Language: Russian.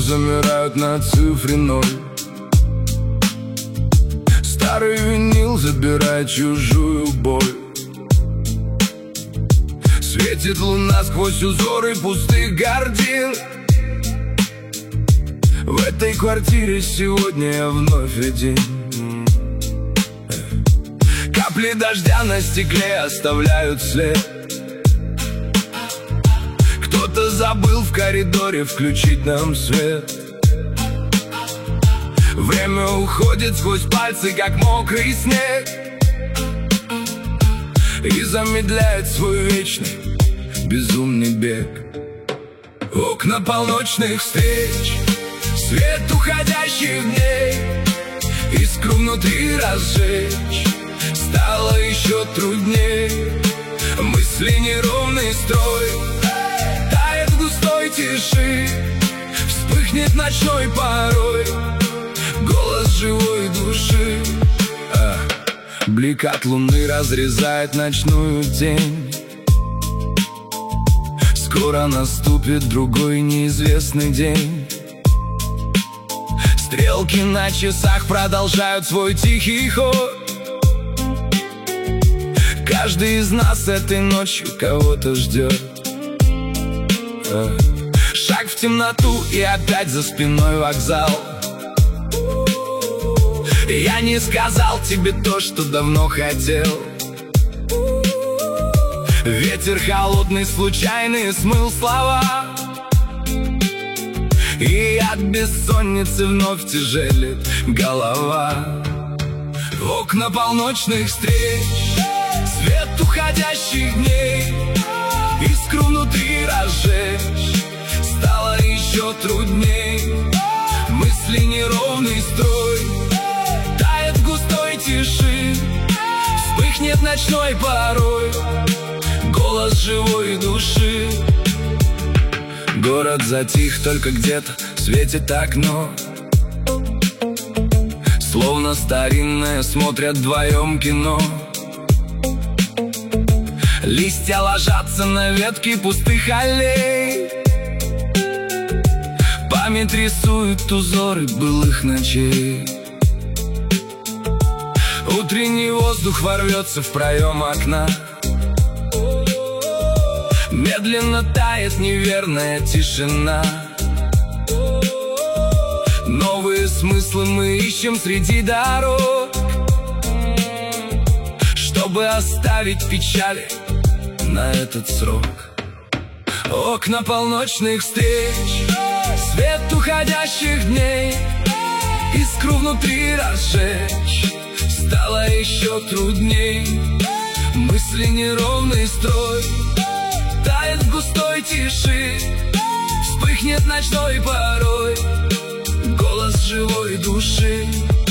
замирают на цифре 0. Старый винил забирает чужую боль. Светит луна сквозь узоры пустых гардин. В этой квартире сегодня я вновь один. Капли дождя на стекле оставляют след. Кто-то забыл в коридоре включить нам свет. Время уходит сквозь пальцы, как мокрый снег, и замедляет свой вечный безумный бег. Окна полночных встреч, свет уходящих дней, искру внутри разжечь стало еще трудней. Мысли неровный строй тает в густой тиши. Вспыхнет ночной порой голос живой души. Блик от луны разрезает ночную тень. Скоро наступит другой неизвестный день. Стрелки на часах продолжают свой тихий ход. Каждый из нас этой ночью кого-то ждет. Шаг в темноту и опять за спиной вокзал. Я не сказал тебе то, что давно хотел. Ветер холодный, случайный, смыл слова. И от бессонницы вновь тяжелит голова. Окна полночных встреч, свет уходящих дней, искру внутри разжечь стало еще трудней. Мысли неровный строй тает в густой тиши. Вспыхнет ночной порой голос живой души. Город затих, только где-то светит окно. Словно старинное смотрят вдвоем кино. Листья ложатся на ветки пустых аллей. Память рисует узоры былых ночей. Утренний воздух ворвется в проем окна. Медленно тает неверная тишина. Новые смыслы мы ищем среди дорог, чтобы оставить печали на этот срок. Окна полночных встреч, свет уходящих дней, искру внутри разжечь стало еще трудней. Мысли неровный строй тает в густой тиши. Вспыхнет ночной порой голос живой души.